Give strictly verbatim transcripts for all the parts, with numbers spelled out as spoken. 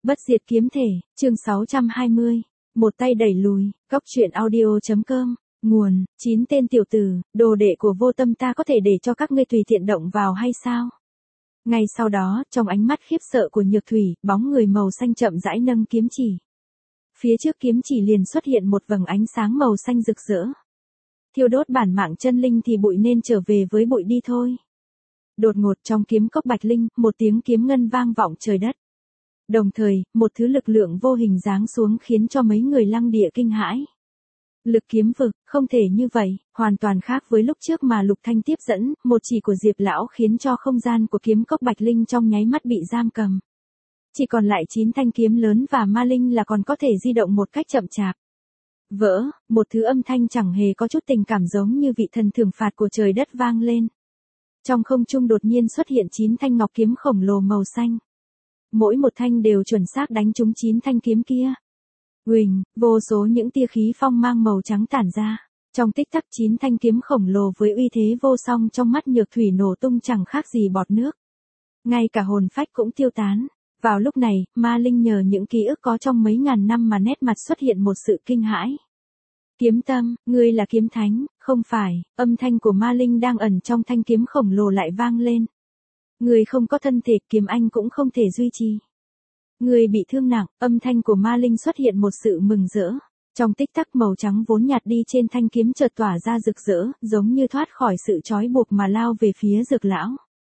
Bất diệt kiếm thể, chương sáu trăm hai mươi. Một tay đẩy lùi, góc truyện audio.com, nguồn, chín tên tiểu tử, đồ đệ của vô tâm ta có thể để cho các ngươi tùy tiện động vào hay sao? Ngay sau đó, trong ánh mắt khiếp sợ của Nhược Thủy, bóng người màu xanh chậm rãi nâng kiếm chỉ. Phía trước kiếm chỉ liền xuất hiện một vầng ánh sáng màu xanh rực rỡ. Thiêu đốt bản mạng chân linh thì bụi nên trở về với bụi đi thôi. Đột ngột trong kiếm cốc bạch linh, một tiếng kiếm ngân vang vọng trời đất. Đồng thời, một thứ lực lượng vô hình giáng xuống khiến cho mấy người lăng địa kinh hãi. Lực kiếm vực, không thể như vậy, hoàn toàn khác với lúc trước mà Lục Thanh tiếp dẫn, một chỉ của Diệp lão khiến cho không gian của kiếm cốc bạch linh trong nháy mắt bị giam cầm. Chỉ còn lại chín thanh kiếm lớn và ma linh là còn có thể di động một cách chậm chạp. Vỡ, một thứ âm thanh chẳng hề có chút tình cảm giống như vị thần thưởng phạt của trời đất vang lên. Trong không trung đột nhiên xuất hiện chín thanh ngọc kiếm khổng lồ màu xanh. Mỗi một thanh đều chuẩn xác đánh trúng chín thanh kiếm kia. Huỳnh, vô số những tia khí phong mang màu trắng tản ra. Trong tích tắc chín thanh kiếm khổng lồ với uy thế vô song trong mắt Nhược Thủy nổ tung chẳng khác gì bọt nước. Ngay cả hồn phách cũng tiêu tán. Vào lúc này, ma linh nhờ những ký ức có trong mấy ngàn năm mà nét mặt xuất hiện một sự kinh hãi. Kiếm tâm, ngươi là kiếm thánh, không phải, âm thanh của ma linh đang ẩn trong thanh kiếm khổng lồ lại vang lên. Ngươi không có thân thể, kiếm anh cũng không thể duy trì. Ngươi bị thương nặng, âm thanh của ma linh xuất hiện một sự mừng rỡ. Trong tích tắc màu trắng vốn nhạt đi trên thanh kiếm chợt tỏa ra rực rỡ, giống như thoát khỏi sự trói buộc mà lao về phía Dược lão.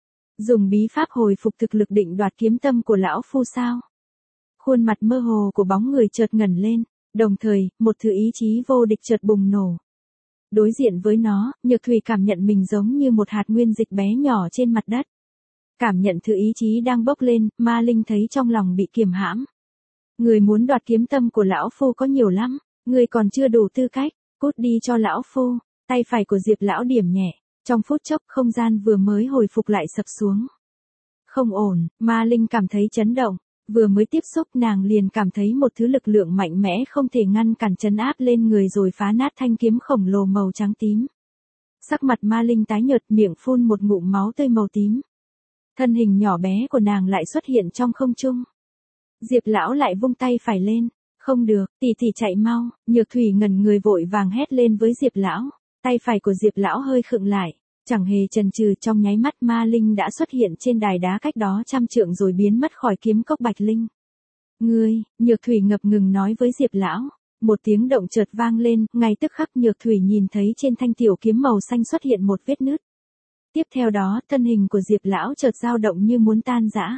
Dùng bí pháp hồi phục thực lực định đoạt kiếm tâm của lão phu sao? Khuôn mặt mơ hồ của bóng người chợt ngẩng lên, đồng thời, một thứ ý chí vô địch chợt bùng nổ. Đối diện với nó, Nhược Thủy cảm nhận mình giống như một hạt nguyên dịch bé nhỏ trên mặt đất. Cảm nhận thứ ý chí đang bốc lên, ma linh thấy trong lòng bị kiềm hãm. Người muốn đoạt kiếm tâm của lão phu có nhiều lắm, người còn chưa đủ tư cách, cút đi cho lão phu. Tay phải của Diệp lão điểm nhẹ. Trong phút chốc không gian vừa mới hồi phục lại sập xuống. Không ổn, ma linh cảm thấy chấn động, vừa mới tiếp xúc nàng liền cảm thấy một thứ lực lượng mạnh mẽ không thể ngăn cản trấn áp lên người rồi phá nát thanh kiếm khổng lồ màu trắng tím. Sắc mặt ma linh tái nhợt, miệng phun một ngụm máu tươi màu tím. Thân hình nhỏ bé của nàng lại xuất hiện trong không trung. Diệp lão lại vung tay phải lên, không được, tỷ tỷ chạy mau, Nhược Thủy ngẩn người vội vàng hét lên với Diệp lão. Tay phải của Diệp lão hơi khựng lại, chẳng hề chần chừ, trong nháy mắt ma linh đã xuất hiện trên đài đá cách đó trăm trượng rồi biến mất khỏi kiếm cốc bạch linh. Ngươi, Nhược Thủy ngập ngừng nói với Diệp lão. Một tiếng động chợt vang lên, ngay tức khắc Nhược Thủy nhìn thấy trên thanh tiểu kiếm màu xanh xuất hiện một vết nứt. Tiếp theo đó, thân hình của Diệp lão chợt dao động như muốn tan rã.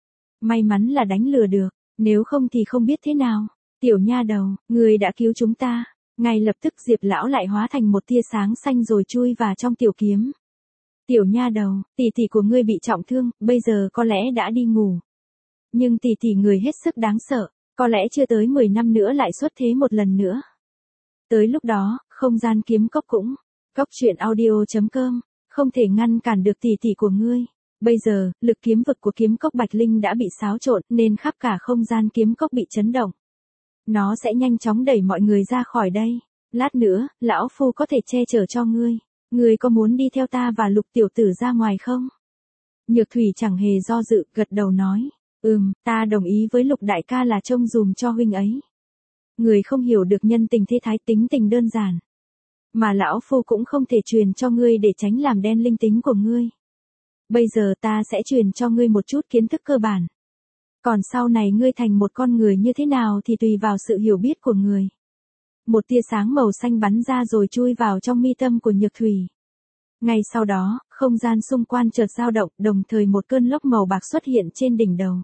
May mắn là đánh lừa được, nếu không thì không biết thế nào. Tiểu nha đầu, ngươi đã cứu chúng ta. Ngay lập tức Diệp lão lại hóa thành một tia sáng xanh rồi chui vào trong tiểu kiếm. Tiểu nha đầu, tỷ tỷ của ngươi bị trọng thương, bây giờ có lẽ đã đi ngủ. Nhưng tỷ tỷ người hết sức đáng sợ, có lẽ chưa tới mười năm nữa lại xuất thế một lần nữa. Tới lúc đó, không gian kiếm cốc cũng, góc truyện audio.com, không thể ngăn cản được tỷ tỷ của ngươi. Bây giờ, lực kiếm vực của kiếm cốc bạch linh đã bị xáo trộn nên khắp cả không gian kiếm cốc bị chấn động. Nó sẽ nhanh chóng đẩy mọi người ra khỏi đây. Lát nữa, lão phu có thể che chở cho ngươi. Ngươi có muốn đi theo ta và Lục tiểu tử ra ngoài không? Nhược Thủy chẳng hề do dự, gật đầu nói. Ừm, ta đồng ý với Lục đại ca là trông dùm cho huynh ấy. Người không hiểu được nhân tình thế thái, tính tình đơn giản. Mà lão phu cũng không thể truyền cho ngươi để tránh làm đen linh tính của ngươi. Bây giờ ta sẽ truyền cho ngươi một chút kiến thức cơ bản. Còn sau này ngươi thành một con người như thế nào thì tùy vào sự hiểu biết của người. Một tia sáng màu xanh bắn ra rồi chui vào trong mi tâm của Nhược Thủy. Ngay sau đó, không gian xung quanh chợt dao động, đồng thời một cơn lốc màu bạc xuất hiện trên đỉnh đầu.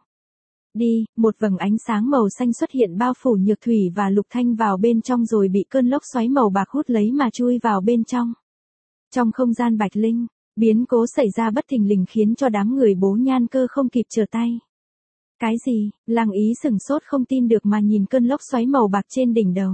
Đi, một vầng ánh sáng màu xanh xuất hiện bao phủ Nhược Thủy và Lục Thanh vào bên trong rồi bị cơn lốc xoáy màu bạc hút lấy mà chui vào bên trong. Trong không gian bạch linh, biến cố xảy ra bất thình lình khiến cho đám người Bố Nhan Cơ không kịp trở tay. Cái gì? Lăng Ý sửng sốt không tin được mà nhìn cơn lốc xoáy màu bạc trên đỉnh đầu.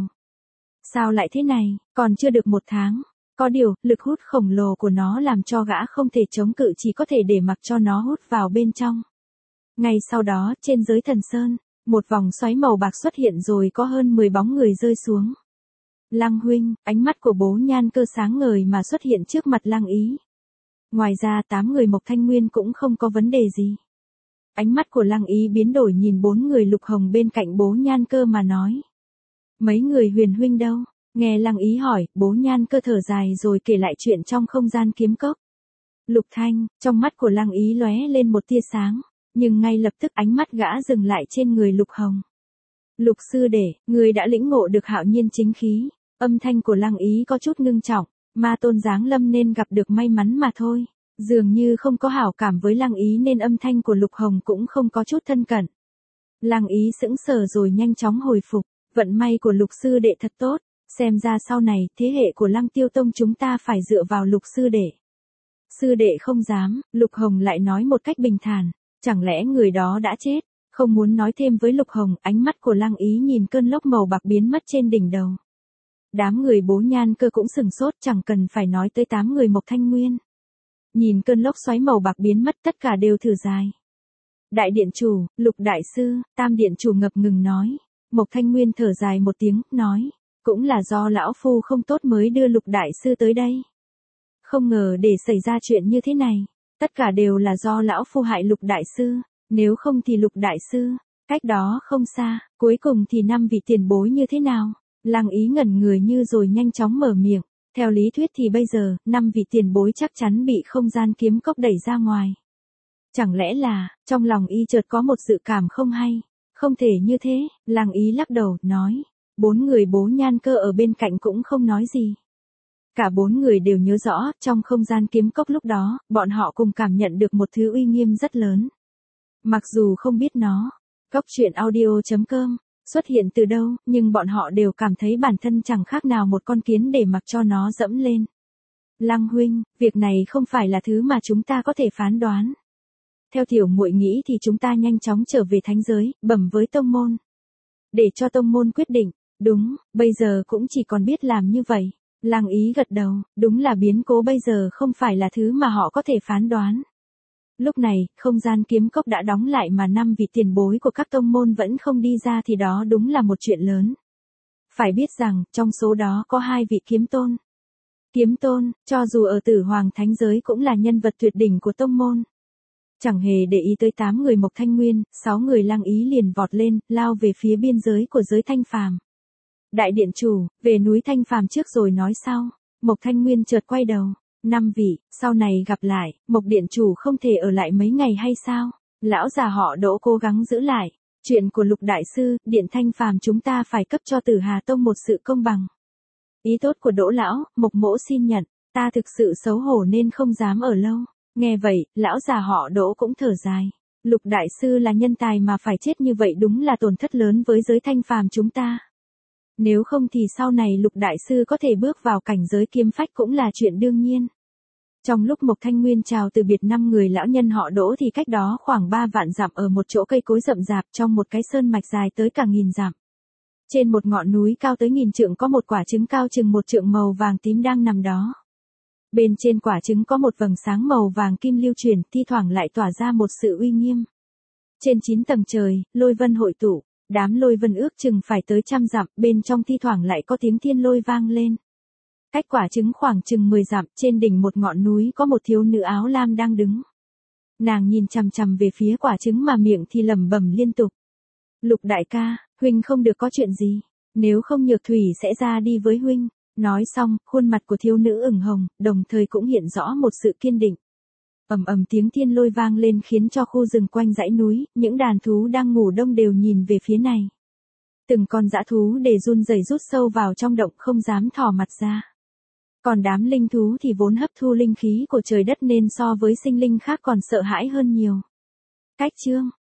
Sao lại thế này, còn chưa được một tháng. Có điều, lực hút khổng lồ của nó làm cho gã không thể chống cự, chỉ có thể để mặc cho nó hút vào bên trong. Ngay sau đó, trên giới thần sơn, một vòng xoáy màu bạc xuất hiện rồi có hơn mười bóng người rơi xuống. Lăng huynh, ánh mắt của Bố Nhan Cơ sáng ngời mà xuất hiện trước mặt Lăng Ý. Ngoài ra tám người Mộc Thanh Nguyên cũng không có vấn đề gì. Ánh mắt của Lăng Ý biến đổi nhìn bốn người Lục Hồng bên cạnh Bố Nhan Cơ mà nói. Mấy người Huyền huynh đâu? Nghe Lăng Ý hỏi, Bố Nhan Cơ thở dài rồi kể lại chuyện trong không gian kiếm cốc. Lục Thanh, trong mắt của Lăng Ý lóe lên một tia sáng, nhưng ngay lập tức ánh mắt gã dừng lại trên người Lục Hồng. Lục sư đệ, người đã lĩnh ngộ được hạo nhiên chính khí. Âm thanh của Lăng Ý có chút ngưng trọng, ma tôn giáng lâm nên gặp được may mắn mà thôi. Dường như không có hảo cảm với Lăng Ý nên âm thanh của Lục Hồng cũng không có chút thân cận. Lăng Ý sững sờ rồi nhanh chóng hồi phục, vận may của Lục sư đệ thật tốt, xem ra sau này thế hệ của Lăng Tiêu Tông chúng ta phải dựa vào Lục sư đệ. Sư đệ không dám, Lục Hồng lại nói một cách bình thản, chẳng lẽ người đó đã chết? Không muốn nói thêm với Lục Hồng, ánh mắt của Lăng Ý nhìn cơn lốc màu bạc biến mất trên đỉnh đầu. Đám người Bố Nhan Cơ cũng sừng sốt, chẳng cần phải nói tới tám người Mộc Thanh Nguyên. Nhìn cơn lốc xoáy màu bạc biến mất tất cả đều thở dài. Đại điện chủ, Lục đại sư, Tam điện chủ ngập ngừng nói. Mộc Thanh Nguyên thở dài một tiếng, nói, cũng là do lão phu không tốt mới đưa Lục đại sư tới đây. Không ngờ để xảy ra chuyện như thế này, tất cả đều là do lão phu hại Lục đại sư, nếu không thì Lục đại sư, cách đó không xa, cuối cùng thì năm vị tiền bối như thế nào? Lăng Ý ngẩn người như rồi nhanh chóng mở miệng. Theo lý thuyết thì bây giờ, năm vị tiền bối chắc chắn bị không gian kiếm cốc đẩy ra ngoài. Chẳng lẽ là, trong lòng y chợt có một dự cảm không hay, không thể như thế, Lăng Ý lắc đầu, nói. Bốn người Bố Nhan Cơ ở bên cạnh cũng không nói gì. Cả bốn người đều nhớ rõ, trong không gian kiếm cốc lúc đó, bọn họ cùng cảm nhận được một thứ uy nghiêm rất lớn. Mặc dù không biết nó, Cốc truyện audio chấm com xuất hiện từ đâu, nhưng bọn họ đều cảm thấy bản thân chẳng khác nào một con kiến để mặc cho nó dẫm lên. Lăng huynh, việc này không phải là thứ mà chúng ta có thể phán đoán. Theo tiểu muội nghĩ thì chúng ta nhanh chóng trở về thánh giới, bẩm với tông môn. Để cho tông môn quyết định, đúng, bây giờ cũng chỉ còn biết làm như vậy. Lăng Ý gật đầu, đúng là biến cố bây giờ không phải là thứ mà họ có thể phán đoán. Lúc này, không gian kiếm cốc đã đóng lại mà năm vị tiền bối của các tông môn vẫn không đi ra thì đó đúng là một chuyện lớn. Phải biết rằng, trong số đó có hai vị kiếm tôn. Kiếm tôn, cho dù ở Tử Hoàng Thánh giới cũng là nhân vật tuyệt đỉnh của tông môn. Chẳng hề để ý tới tám người Mộc Thanh Nguyên, sáu người Lăng Ý liền vọt lên, lao về phía biên giới của giới Thanh Phàm. Đại điện chủ, về núi Thanh Phàm trước rồi nói sau. Mộc Thanh Nguyên chợt quay đầu. Năm vị, sau này gặp lại, Mộc điện chủ không thể ở lại mấy ngày hay sao? Lão già họ Đỗ cố gắng giữ lại. Chuyện của Lục đại sư, điện Thanh Phàm chúng ta phải cấp cho Tử Hà Tông một sự công bằng. Ý tốt của Đỗ lão, Mộc mỗ xin nhận, ta thực sự xấu hổ nên không dám ở lâu. Nghe vậy, lão già họ Đỗ cũng thở dài. Lục đại sư là nhân tài mà phải chết như vậy đúng là tổn thất lớn với giới Thanh Phàm chúng ta. Nếu không thì sau này Lục đại sư có thể bước vào cảnh giới kiếm phách cũng là chuyện đương nhiên. Trong lúc Mộc Thanh Nguyên chào từ biệt năm người lão nhân họ Đỗ thì cách đó khoảng ba vạn dặm ở một chỗ cây cối rậm rạp trong một cái sơn mạch dài tới cả nghìn dặm. Trên một ngọn núi cao tới nghìn trượng có một quả trứng cao chừng một trượng màu vàng tím đang nằm đó. Bên trên quả trứng có một vầng sáng màu vàng kim lưu chuyển, thi thoảng lại tỏa ra một sự uy nghiêm. Trên chín tầng trời, lôi vân hội tụ, đám lôi vân ước chừng phải tới trăm dặm, bên trong thi thoảng lại có tiếng thiên lôi vang lên. Cách quả trứng khoảng chừng mười dặm, trên đỉnh một ngọn núi có một thiếu nữ áo lam đang đứng. Nàng nhìn chằm chằm về phía quả trứng mà miệng thì lẩm bẩm liên tục. Lục đại ca, huynh không được có chuyện gì, nếu không Nhược Thủy sẽ ra đi với huynh. Nói xong, khuôn mặt của thiếu nữ ửng hồng, đồng thời cũng hiện rõ một sự kiên định. Ầm ầm tiếng thiên lôi vang lên khiến cho khu rừng quanh dãy núi, những đàn thú đang ngủ đông đều nhìn về phía này. Từng con dã thú để run rẩy rút sâu vào trong động không dám thò mặt ra. Còn đám linh thú thì vốn hấp thu linh khí của trời đất nên so với sinh linh khác còn sợ hãi hơn nhiều. Cách chương